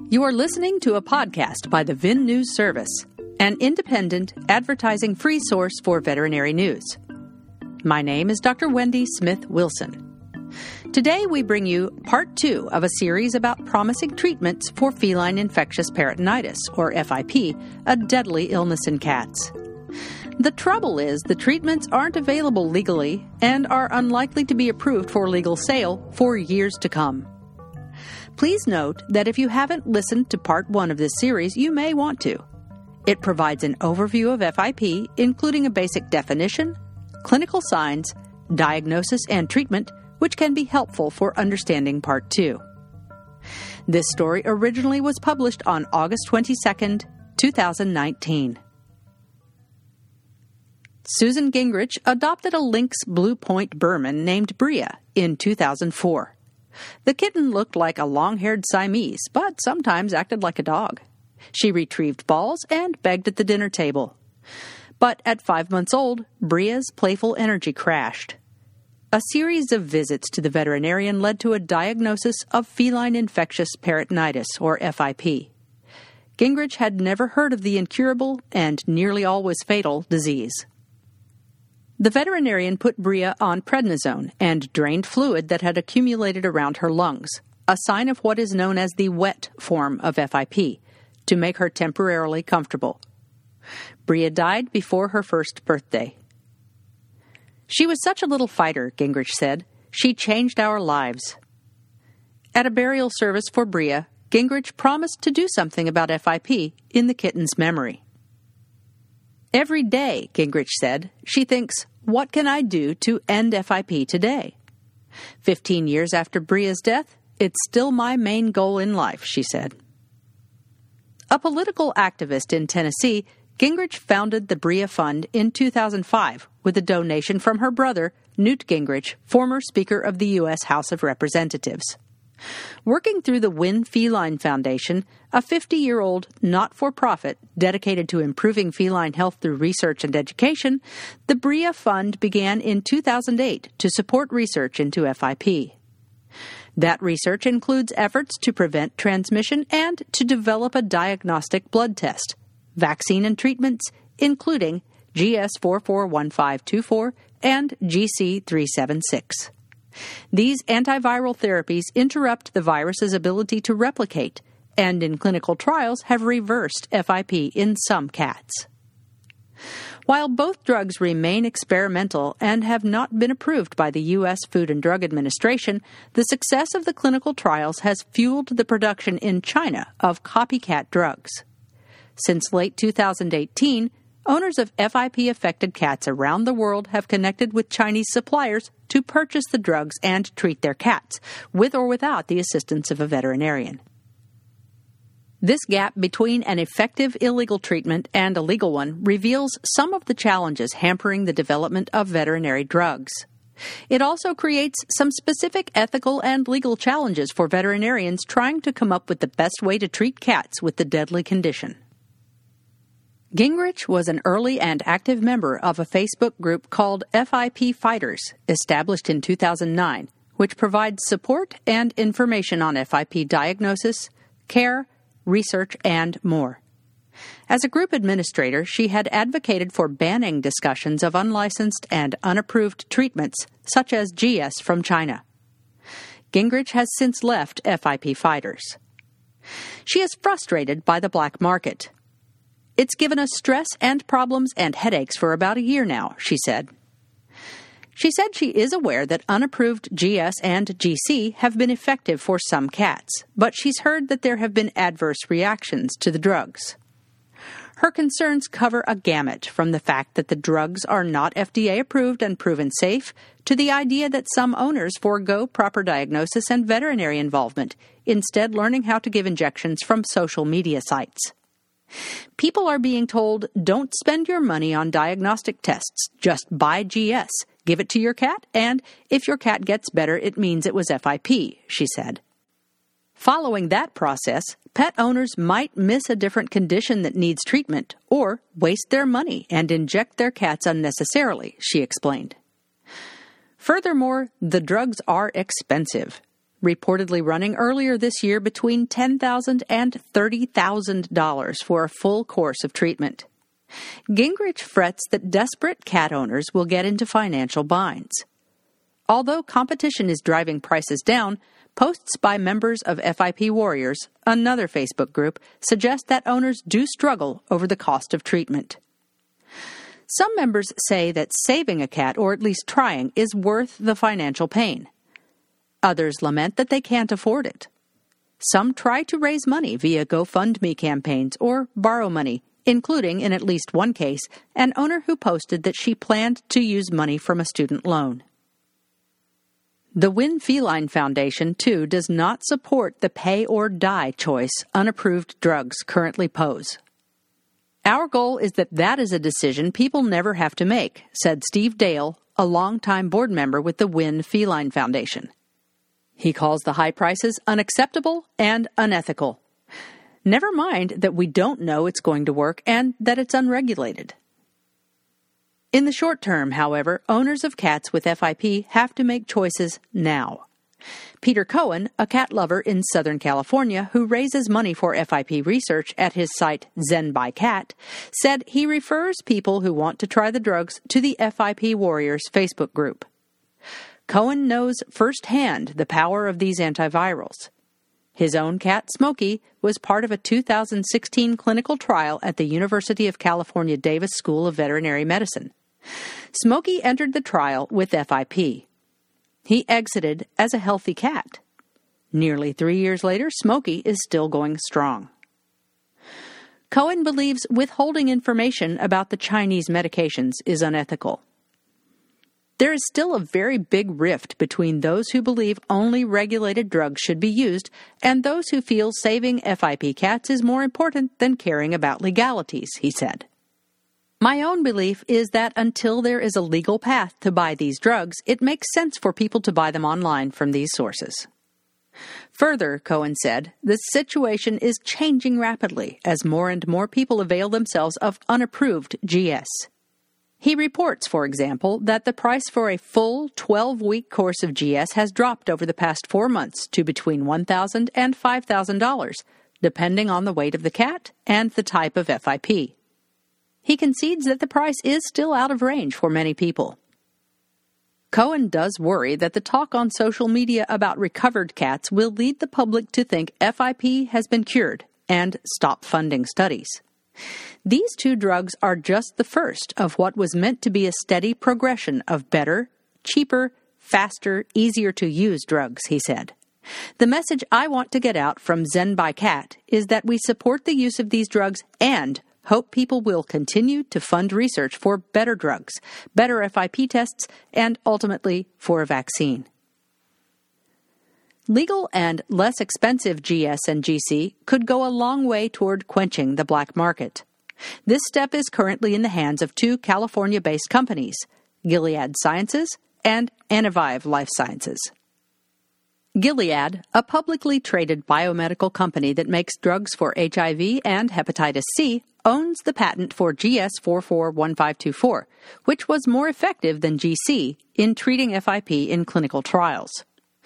You are listening to a podcast by the VIN News Service, an independent, advertising-free source for veterinary news. My name is Dr. Wendy Smith-Wilson. Today we bring you part 2 of a series about promising treatments for feline infectious peritonitis, or FIP, a deadly illness in cats. The trouble is the treatments aren't available legally and are unlikely to be approved for legal sale for years to come. Please note that if you haven't listened to part 1 of this series, you may want to. It provides an overview of FIP, including a basic definition, clinical signs, diagnosis, and treatment, which can be helpful for understanding part 2. This story originally was published on August 22, 2019. Susan Gingrich adopted a Lynx Blue Point Berman named Bria in 2004. The kitten looked like a long-haired Siamese, but sometimes acted like a dog. She retrieved balls and begged at the dinner table. But at 5 months old, Bria's playful energy crashed. A series of visits to the veterinarian led to a diagnosis of feline infectious peritonitis, or FIP. Gingrich had never heard of the incurable and nearly always fatal disease. The veterinarian put Bria on prednisone and drained fluid that had accumulated around her lungs, a sign of what is known as the wet form of FIP, to make her temporarily comfortable. Bria died before her first birthday. "She was such a little fighter," Gingrich said. "She changed our lives." At a burial service for Bria, Gingrich promised to do something about FIP in the kitten's memory. "Every day," Gingrich said, "she thinks, what can I do to end FIP today? 15 years after Bria's death, it's still my main goal in life," she said. A political activist in Tennessee, Gingrich founded the Bria Fund in 2005 with a donation from her brother, Newt Gingrich, former Speaker of the U.S. House of Representatives. Working through the Win Feline Foundation, a 50-year-old not-for-profit dedicated to improving feline health through research and education, the Bria Fund began in 2008 to support research into FIP. That research includes efforts to prevent transmission and to develop a diagnostic blood test, vaccine and treatments, including GS441524 and GC376. These antiviral therapies interrupt the virus's ability to replicate, and in clinical trials have reversed FIP in some cats. While both drugs remain experimental and have not been approved by the U.S. Food and Drug Administration, the success of the clinical trials has fueled the production in China of copycat drugs. Since late 2018, owners of FIP-affected cats around the world have connected with Chinese suppliers to purchase the drugs and treat their cats, with or without the assistance of a veterinarian. This gap between an effective illegal treatment and a legal one reveals some of the challenges hampering the development of veterinary drugs. It also creates some specific ethical and legal challenges for veterinarians trying to come up with the best way to treat cats with the deadly condition. Gingrich was an early and active member of a Facebook group called FIP Fighters, established in 2009, which provides support and information on FIP diagnosis, care, research, and more. As a group administrator, she had advocated for banning discussions of unlicensed and unapproved treatments, such as GS from China. Gingrich has since left FIP Fighters. She is frustrated by the black market. "It's given us stress and problems and headaches for about a year now," she said. She said she is aware that unapproved GS and GC have been effective for some cats, but she's heard that there have been adverse reactions to the drugs. Her concerns cover a gamut from the fact that the drugs are not FDA approved and proven safe to the idea that some owners forego proper diagnosis and veterinary involvement, instead learning how to give injections from social media sites. People are being told, don't spend your money on diagnostic tests, just buy GS, give it to your cat, and if your cat gets better, it means it was FIP, she said. Following that process, pet owners might miss a different condition that needs treatment or waste their money and inject their cats unnecessarily, she explained. Furthermore, the drugs are expensive. reportedly running earlier this year between $10,000 and $30,000 for a full course of treatment. Gingrich frets that desperate cat owners will get into financial binds. Although competition is driving prices down, posts by members of FIP Warriors, another Facebook group, suggest that owners do struggle over the cost of treatment. Some members say that saving a cat, or at least trying, is worth the financial pain. Others lament that they can't afford it. Some try to raise money via GoFundMe campaigns or borrow money, including, in at least one case, an owner who posted that she planned to use money from a student loan. The Winn Feline Foundation, too, does not support the pay-or-die choice unapproved drugs currently pose. Our goal is that is a decision people never have to make, said Steve Dale, a longtime board member with the Winn Feline Foundation. He calls the high prices unacceptable and unethical. Never mind that we don't know it's going to work and that it's unregulated. In the short term, however, owners of cats with FIP have to make choices now. Peter Cohen, a cat lover in Southern California who raises money for FIP research at his site Zen by Cat, said he refers people who want to try the drugs to the FIP Warriors Facebook group. Cohen knows firsthand the power of these antivirals. His own cat, Smokey, was part of a 2016 clinical trial at the University of California Davis School of Veterinary Medicine. Smokey entered the trial with FIP. He exited as a healthy cat. Nearly 3 years later, Smokey is still going strong. Cohen believes withholding information about the Chinese medications is unethical. There is still a very big rift between those who believe only regulated drugs should be used and those who feel saving FIP cats is more important than caring about legalities, he said. My own belief is that until there is a legal path to buy these drugs, it makes sense for people to buy them online from these sources. Further, Cohen said, the situation is changing rapidly as more and more people avail themselves of unapproved GS. He reports, for example, that the price for a full 12-week course of GS has dropped over the past 4 months to between $1,000 and $5,000, depending on the weight of the cat and the type of FIP. He concedes that the price is still out of range for many people. Cohen does worry that the talk on social media about recovered cats will lead the public to think FIP has been cured and stop funding studies. These two drugs are just the first of what was meant to be a steady progression of better, cheaper, faster, easier-to-use drugs, he said. The message I want to get out from Zen by Cat is that we support the use of these drugs and hope people will continue to fund research for better drugs, better FIP tests, and ultimately for a vaccine. Legal and less expensive GS and GC could go a long way toward quenching the black market. This step is currently in the hands of 2 California-based companies, Gilead Sciences and Anavive Life Sciences. Gilead, a publicly traded biomedical company that makes drugs for HIV and hepatitis C, owns the patent for GS441524, which was more effective than GC in treating FIP in clinical trials.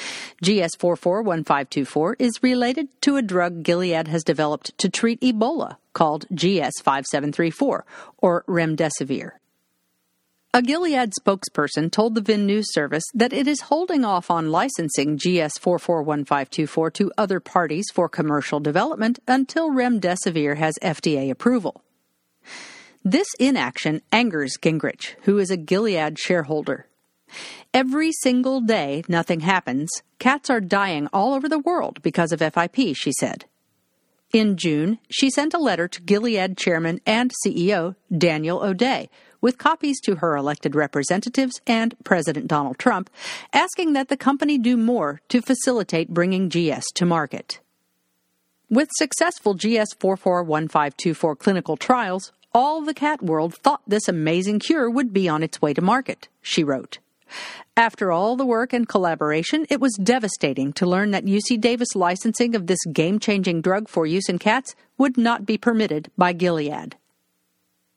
GS441524 is related to a drug Gilead has developed to treat Ebola called GS5734, or remdesivir. A Gilead spokesperson told the VIN News Service that it is holding off on licensing GS441524 to other parties for commercial development until remdesivir has FDA approval. This inaction angers Gingrich, who is a Gilead shareholder. Every single day nothing happens, cats are dying all over the world because of FIP, she said. In June, she sent a letter to Gilead chairman and CEO Daniel O'Day, with copies to her elected representatives and President Donald Trump, asking that the company do more to facilitate bringing GS to market. With successful GS441524 clinical trials, all the cat world thought this amazing cure would be on its way to market, she wrote. After all the work and collaboration, it was devastating to learn that UC Davis licensing of this game-changing drug for use in cats would not be permitted by Gilead.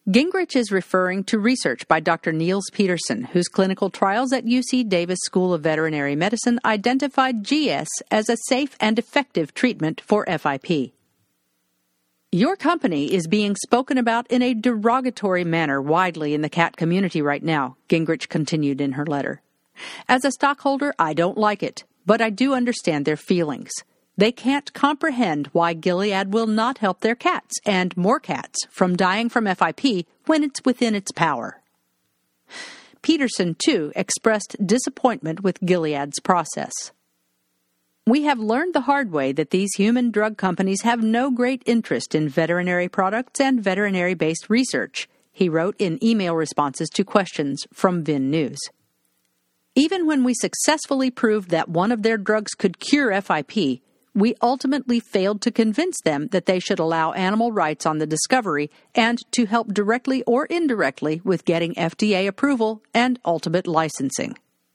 Gingrich is referring to research by Dr. Niels Peterson, whose clinical trials at UC Davis School of Veterinary Medicine identified GS as a safe and effective treatment for FIP. Your company is being spoken about in a derogatory manner widely in the cat community right now, Gingrich continued in her letter. As a stockholder, I don't like it, but I do understand their feelings. They can't comprehend why Gilead will not help their cats and more cats from dying from FIP when it's within its power. Peterson, too, expressed disappointment with Gilead's process. We have learned the hard way that these human drug companies have no great interest in veterinary products and veterinary-based research, he wrote in email responses to questions from VIN News. Even when we successfully proved that one of their drugs could cure FIP, we ultimately failed to convince them that they should allow animal rights on the discovery and to help directly or indirectly with getting FDA approval and ultimate licensing.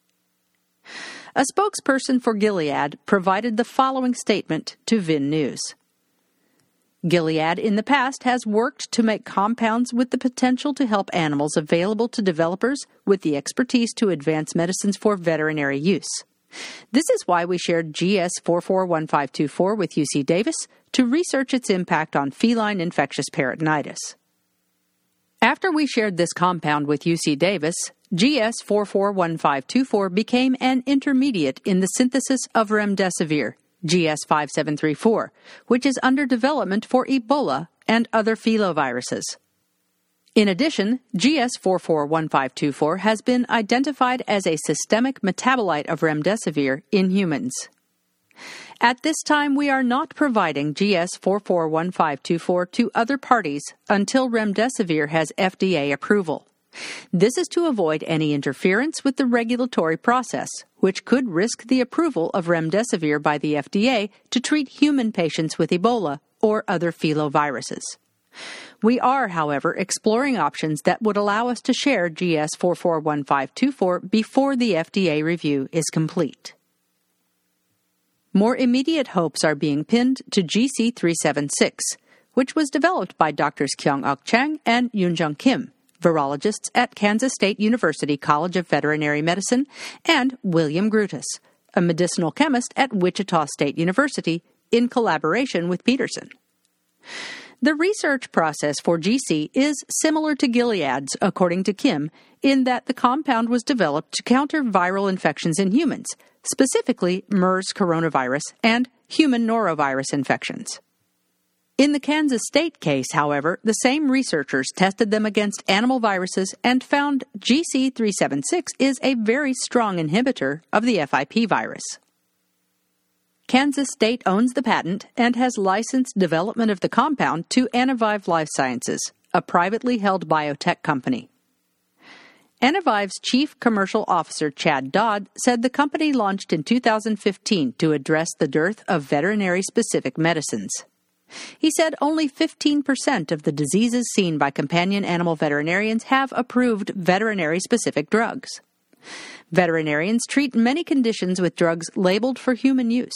A spokesperson for Gilead provided the following statement to VIN News. Gilead in the past has worked to make compounds with the potential to help animals available to developers with the expertise to advance medicines for veterinary use. This is why we shared GS441524 with UC Davis to research its impact on feline infectious peritonitis. After we shared this compound with UC Davis, GS441524 became an intermediate in the synthesis of remdesivir, GS5734, which is under development for Ebola and other filoviruses. In addition, GS441524 has been identified as a systemic metabolite of remdesivir in humans. At this time, we are not providing GS441524 to other parties until remdesivir has FDA approval. This is to avoid any interference with the regulatory process, which could risk the approval of remdesivir by the FDA to treat human patients with Ebola or other filoviruses. We are, however, exploring options that would allow us to share GS441524 before the FDA review is complete. More immediate hopes are being pinned to GC376, which was developed by Drs. Kyung-Uk Chang and Yoonjung Kim, virologists at Kansas State University College of Veterinary Medicine, and William Grutus, a medicinal chemist at Wichita State University, in collaboration with Peterson. The research process for GC is similar to Gilead's, according to Kim, in that the compound was developed to counter viral infections in humans, specifically MERS coronavirus and human norovirus infections. In the Kansas State case, however, the same researchers tested them against animal viruses and found GC376 is a very strong inhibitor of the FIP virus. Kansas State owns the patent and has licensed development of the compound to Anavive Life Sciences, a privately held biotech company. Anavive's chief commercial officer, Chad Dodd, said the company launched in 2015 to address the dearth of veterinary-specific medicines. He said only 15% of the diseases seen by companion animal veterinarians have approved veterinary-specific drugs. Veterinarians treat many conditions with drugs labeled for human use.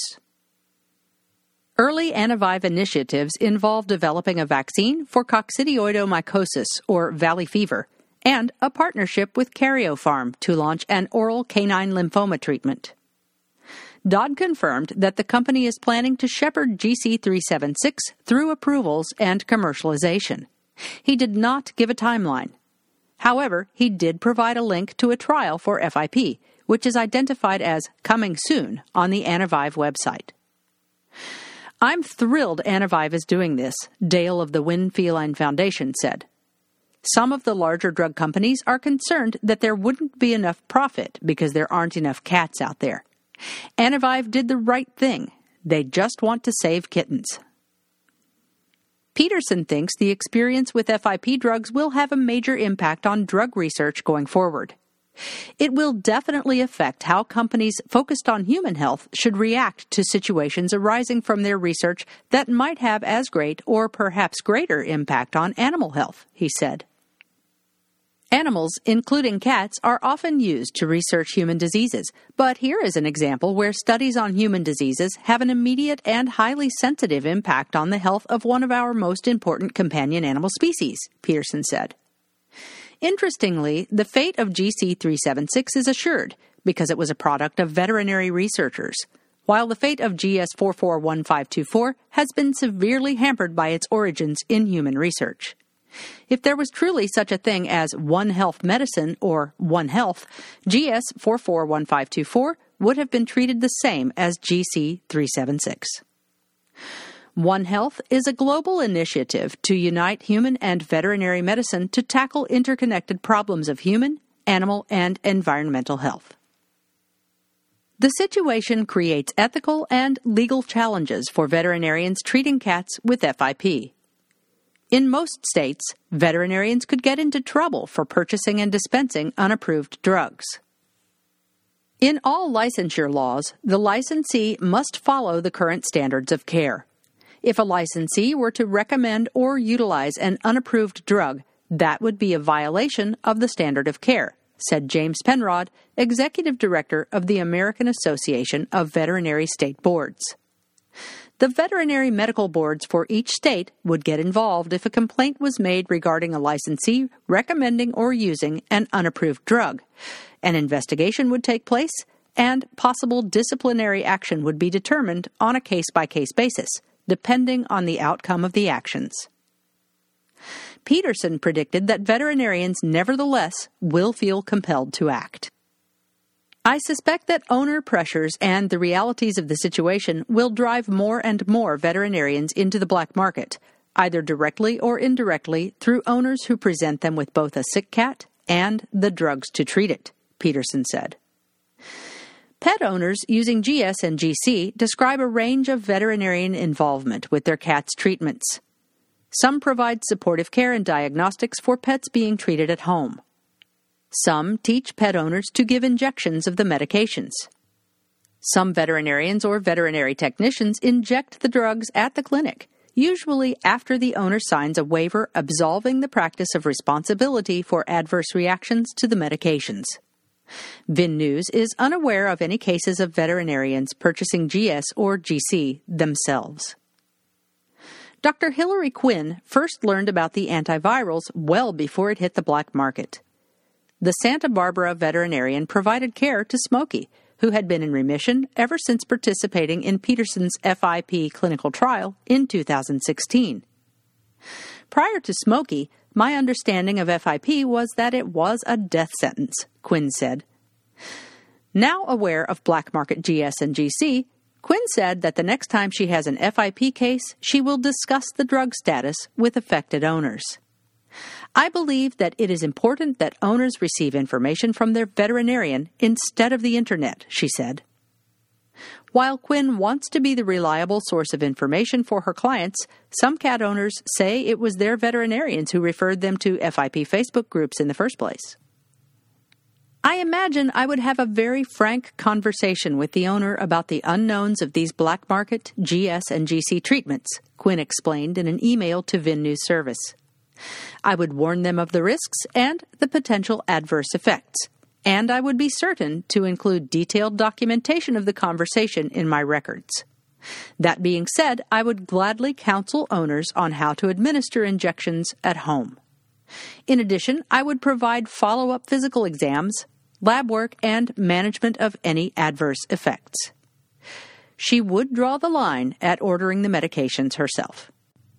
Early Anavive initiatives involve developing a vaccine for coccidioidomycosis, or valley fever, and a partnership with Karyopharm to launch an oral canine lymphoma treatment. Dodd confirmed that the company is planning to shepherd GC376 through approvals and commercialization. He did not give a timeline. However, he did provide a link to a trial for FIP, which is identified as coming soon on the Anavive website. I'm thrilled Anavive is doing this, Dale of the Wynn Feline Foundation said. Some of the larger drug companies are concerned that there wouldn't be enough profit because there aren't enough cats out there. Anavive did the right thing. They just want to save kittens. Peterson thinks the experience with FIP drugs will have a major impact on drug research going forward. It will definitely affect how companies focused on human health should react to situations arising from their research that might have as great or perhaps greater impact on animal health, he said. Animals, including cats, are often used to research human diseases, but here is an example where studies on human diseases have an immediate and highly sensitive impact on the health of one of our most important companion animal species, Peterson said. Interestingly, the fate of GC376 is assured because it was a product of veterinary researchers, while the fate of GS441524 has been severely hampered by its origins in human research. If there was truly such a thing as One Health medicine or One Health, GS441524 would have been treated the same as GC376. One Health is a global initiative to unite human and veterinary medicine to tackle interconnected problems of human, animal, and environmental health. The situation creates ethical and legal challenges for veterinarians treating cats with FIP. In most states, veterinarians could get into trouble for purchasing and dispensing unapproved drugs. In all licensure laws, the licensee must follow the current standards of care. If a licensee were to recommend or utilize an unapproved drug, that would be a violation of the standard of care, said James Penrod, Executive Director of the American Association of Veterinary State Boards. The veterinary medical boards for each state would get involved if a complaint was made regarding a licensee recommending or using an unapproved drug. An investigation would take place, and possible disciplinary action would be determined on a case-by-case basis, depending on the outcome of the actions. Peterson predicted that veterinarians nevertheless will feel compelled to act. I suspect that owner pressures and the realities of the situation will drive more and more veterinarians into the black market, either directly or indirectly through owners who present them with both a sick cat and the drugs to treat it, Peterson said. Pet owners using GS and GC describe a range of veterinarian involvement with their cats' treatments. Some provide supportive care and diagnostics for pets being treated at home. Some teach pet owners to give injections of the medications. Some veterinarians or veterinary technicians inject the drugs at the clinic, usually after the owner signs a waiver absolving the practice of responsibility for adverse reactions to the medications. VIN News is unaware of any cases of veterinarians purchasing GS or GC themselves. Dr. Hilary Quinn first learned about the antivirals well before it hit the black market. The Santa Barbara veterinarian provided care to Smokey, who had been in remission ever since participating in Peterson's FIP clinical trial in 2016. Prior to Smokey, my understanding of FIP was that it was a death sentence, Quinn said. Now aware of black market GS and GC, Quinn said that the next time she has an FIP case, she will discuss the drug status with affected owners. I believe that it is important that owners receive information from their veterinarian instead of the internet, she said. While Quinn wants to be the reliable source of information for her clients, some cat owners say it was their veterinarians who referred them to FIP Facebook groups in the first place. I imagine I would have a very frank conversation with the owner about the unknowns of these black market GS and GC treatments, Quinn explained in an email to VIN News Service. I would warn them of the risks and the potential adverse effects, and I would be certain to include detailed documentation of the conversation in my records. That being said, I would gladly counsel owners on how to administer injections at home. In addition, I would provide follow-up physical exams, lab work, and management of any adverse effects. She would draw the line at ordering the medications herself.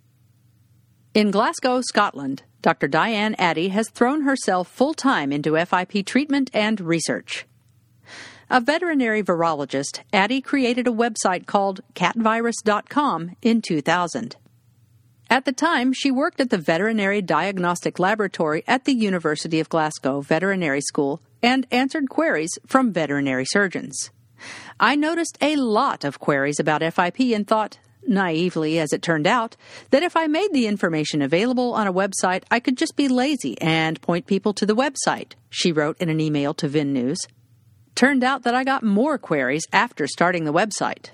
In Glasgow, Scotland, Dr. Diane Addy has thrown herself full-time into FIP treatment and research. A veterinary virologist, Addy created a website called catvirus.com in 2000. At the time, she worked at the Veterinary Diagnostic Laboratory at the University of Glasgow Veterinary School and answered queries from veterinary surgeons. I noticed a lot of queries about FIP and thought, naively as it turned out, that if I made the information available on a website, I could just be lazy and point people to the website, she wrote in an email to VIN News. Turned out that I got more queries after starting the website.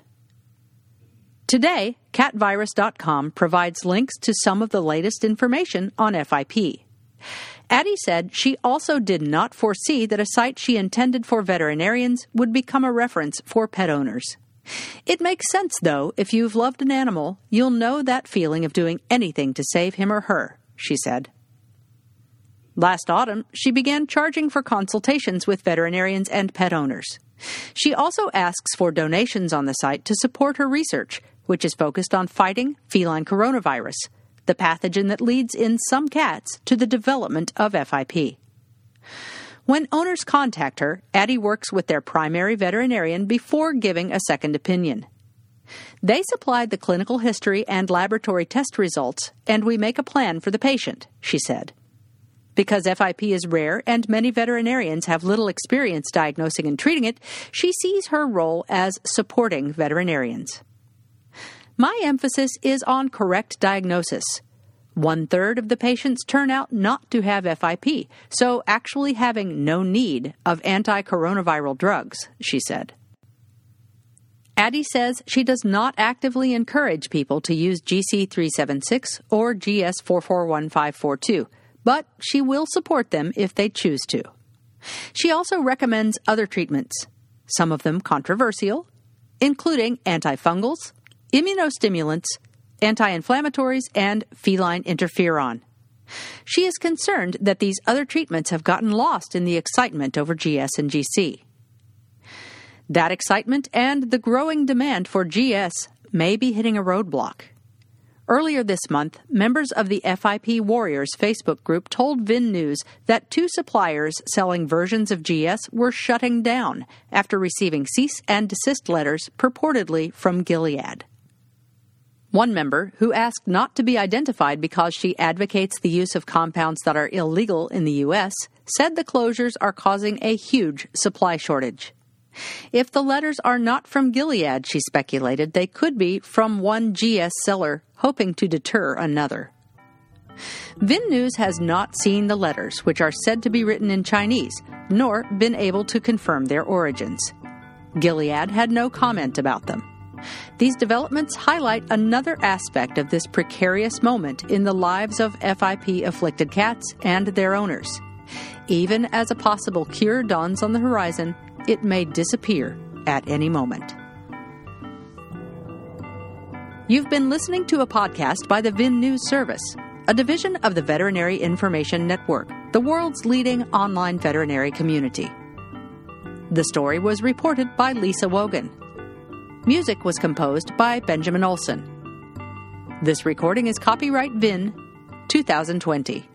Today, catvirus.com provides links to some of the latest information on FIP. Addy said she also did not foresee that a site she intended for veterinarians would become a reference for pet owners. It makes sense, though. If you've loved an animal, you'll know that feeling of doing anything to save him or her, she said. Last autumn, she began charging for consultations with veterinarians and pet owners. She also asks for donations on the site to support her research, which is focused on fighting feline coronavirus, the pathogen that leads in some cats to the development of FIP. When owners contact her, Addie works with their primary veterinarian before giving a second opinion. They supplied the clinical history and laboratory test results, and we make a plan for the patient, she said. Because FIP is rare and many veterinarians have little experience diagnosing and treating it, she sees her role as supporting veterinarians. My emphasis is on correct diagnosis. 1/3 of the patients turn out not to have FIP, so actually having no need of anti-coronaviral drugs, she said. Addie says she does not actively encourage people to use GC376 or GS441542, but she will support them if they choose to. She also recommends other treatments, some of them controversial, including antifungals, immunostimulants, anti-inflammatories, and feline interferon. She is concerned that these other treatments have gotten lost in the excitement over GS and GC. That excitement and the growing demand for GS may be hitting a roadblock. Earlier this month, members of the FIP Warriors Facebook group told VIN News that 2 suppliers selling versions of GS were shutting down after receiving cease and desist letters purportedly from Gilead. One member, who asked not to be identified because she advocates the use of compounds that are illegal in the U.S., said the closures are causing a huge supply shortage. If the letters are not from Gilead, she speculated, they could be from one GS seller hoping to deter another. VIN News has not seen the letters, which are said to be written in Chinese, nor been able to confirm their origins. Gilead had no comment about them. These developments highlight another aspect of this precarious moment in the lives of FIP-afflicted cats and their owners. Even as a possible cure dawns on the horizon, it may disappear at any moment. You've been listening to a podcast by the VIN News Service, a division of the Veterinary Information Network, the world's leading online veterinary community. The story was reported by Lisa Wogan. Music was composed by Benjamin Olson. This recording is copyright VIN 2020.